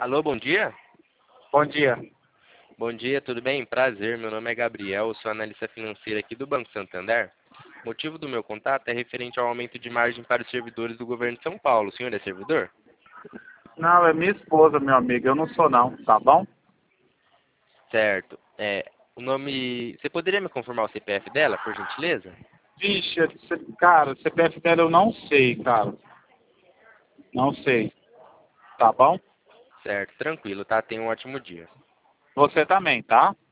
Alô, bom dia? Bom dia. Bom dia, tudo bem? Prazer, meu nome é Gabriel, eu sou analista financeiro aqui do Banco Santander. O motivo do meu contato é referente ao aumento de margem para os servidores do governo de São Paulo. O senhor é servidor? Não, é minha esposa, meu amigo. Eu não sou não, tá bom? Certo. O nome... Você poderia me confirmar o CPF dela, por gentileza? Vixe, cara, CPF dela eu não sei, cara. Não sei. Tá bom? Certo, tranquilo, tá? Tenha um ótimo dia. Você também, tá?